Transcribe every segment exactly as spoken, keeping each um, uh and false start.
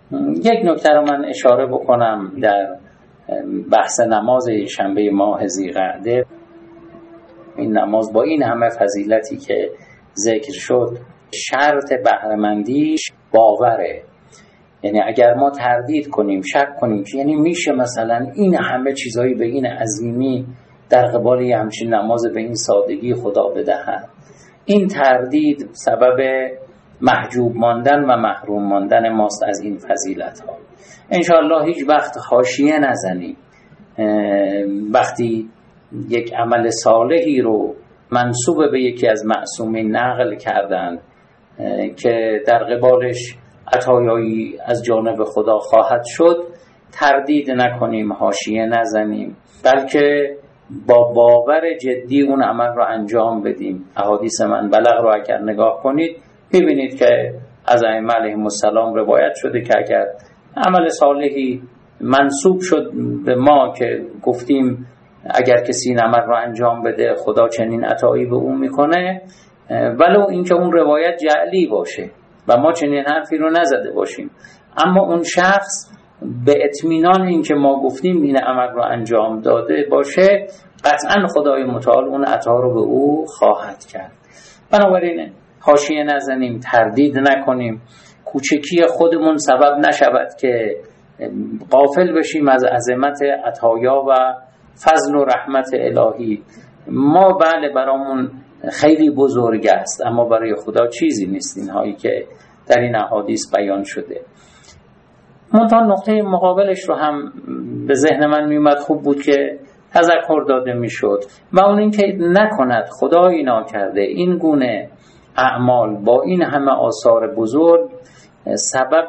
یک نکته رو من اشاره بکنم در بحث نماز شنبه ماه ذی‌قعده. این نماز با این همه فضیلتی که ذکر شد، شرط بهره‌مندیش باوره. یعنی اگر ما تردید کنیم، شک کنیم که یعنی میشه مثلا این همه چیزایی به این عظیمی در قبال یه همچین نماز به این سادگی خدا بدهد، این تردید سبب محجوب ماندن و محروم ماندن ماست از این فضیلت ها. انشاءالله هیچ وقت حاشیه نزنیم وقتی یک عمل صالحی رو منسوب به یکی از معصومین نقل کردند که در قبالش عطایایی از جانب خدا خواهد شد، تردید نکنیم، حاشیه نزنیم، بلکه با باور جدی اون عمل رو انجام بدیم. احادیث من بلغ رو اگر نگاه کنید ببینید که از ائمه علیهم السلام روایت شده که اگر عمل صالحی منسوب شد به ما که گفتیم اگر کسی این عمل رو انجام بده خدا چنین عطایی به اون میکنه، ولو اینکه اون روایت جعلی باشه و ما چنین حرفی رو نزده باشیم، اما اون شخص به اطمینان این که ما گفتیم این عمل رو انجام داده باشه، قطعا خدای متعال اون عطا رو به او خواهد کرد. بنابراین حاشیه نزنیم، تردید نکنیم، کوچکی خودمون سبب نشود که غافل بشیم از عظمت عطایا و فضل و رحمت الهی. ما بله برامون خیلی بزرگ است، اما برای خدا چیزی نیست اینهایی که در این احادیث بیان شده. منتها نقطه مقابلش رو هم به ذهن من میومد، خوب بود که تذکر داده میشد، و اون این که نکند خدایی ناکرده این گونه اعمال با این همه آثار بزرگ سبب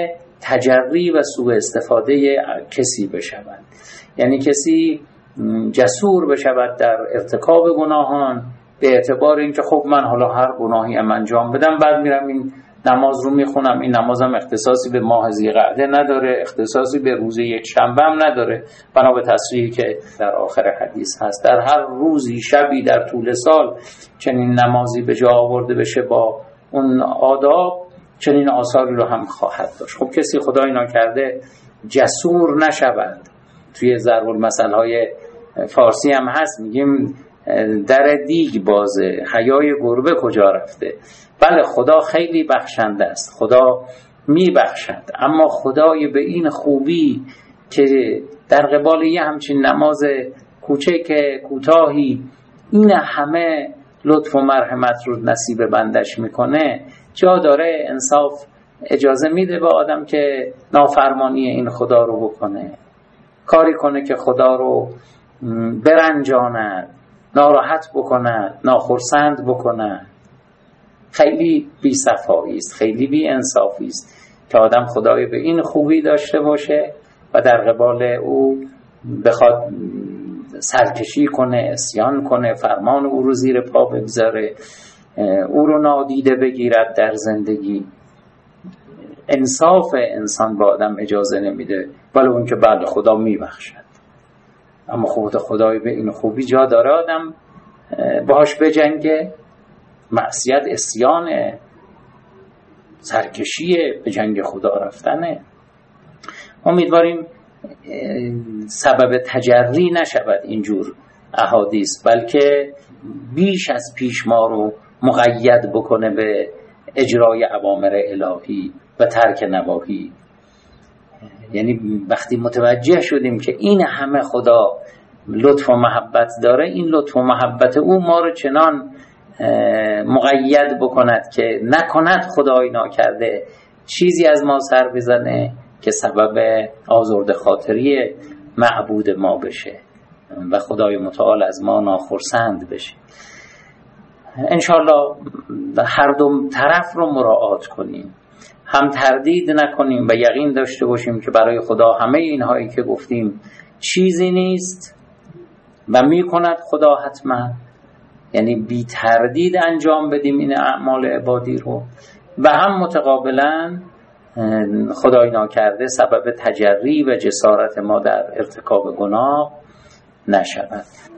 تجری و سوء استفاده کسی بشود. یعنی کسی جسور بشود در ارتکاب گناهان به اعتبار اینکه خب من حالا هر گناهی ام انجام بدم، بعد میرم این نماز رو میخونم، این نمازم اختصاصی به ماه ذی‌قعده نداره، اختصاصی به روز یک شنبه هم نداره، بنا به تصریحی که در آخر حدیث هست در هر روزی شبی در طول سال چنین نمازی به جا آورده بشه با اون آداب، چنین آثاری رو هم خواهد داشت. خب کسی خدای ناکرده جسور نشود. توی ضرب المثل‌های فارسی هم هست، میگیم در دیگ بازه، حیای گربه کجا رفته. بله خدا خیلی بخشنده است، خدا میبخشد، اما خدای به این خوبی که در قبال یه همچین نماز کوچک کوتاهی این همه لطف و مرحمت رو نصیب بندش میکنه، جا داره انصاف اجازه میده به آدم که نافرمانی این خدا رو بکنه، کاری کنه که خدا رو برنجاند، ناراحت بکند، ناخرسند بکند. خیلی بی صفایی است، خیلی بی انصافی است که آدم خدای به این خوبی داشته باشه و در قبال او بخواد سرکشی کنه، عصیان کنه، فرمان او رو زیر پا بگذاره، او رو نادیده بگیرد در زندگی. انصاف انسان با آدم اجازه نمیده، ولی اون که بعد خدا میبخشد، اما خود خدای به این خوبی جا داره آدم باهاش بجنگه. معصیت عصیانه، سرکشیه، به جنگ خدا رفتنه. امیدواریم سبب تجری نشود اینجور احادیث، بلکه بیش از پیش ما رو مقید بکنه به اجرای اوامر الهی و ترک نواهی. یعنی وقتی متوجه شدیم که این همه خدا لطف و محبت داره، این لطف و محبت او ما رو چنان مقید بکند که نکند خدای ناکرده چیزی از ما سر بزنه که سبب آزرده خاطری معبود ما بشه و خدای متعال از ما ناخرسند بشه. انشالله هر دو طرف رو مراعات کنیم، هم تردید نکنیم و یقین داشته باشیم که برای خدا همه اینهایی که گفتیم چیزی نیست و میکند خدا حتما. یعنی بی تردید انجام بدیم این اعمال عبادی رو، و هم متقابلا خدای ناکرده سبب تجری و جسارت ما در ارتکاب گناه نشود.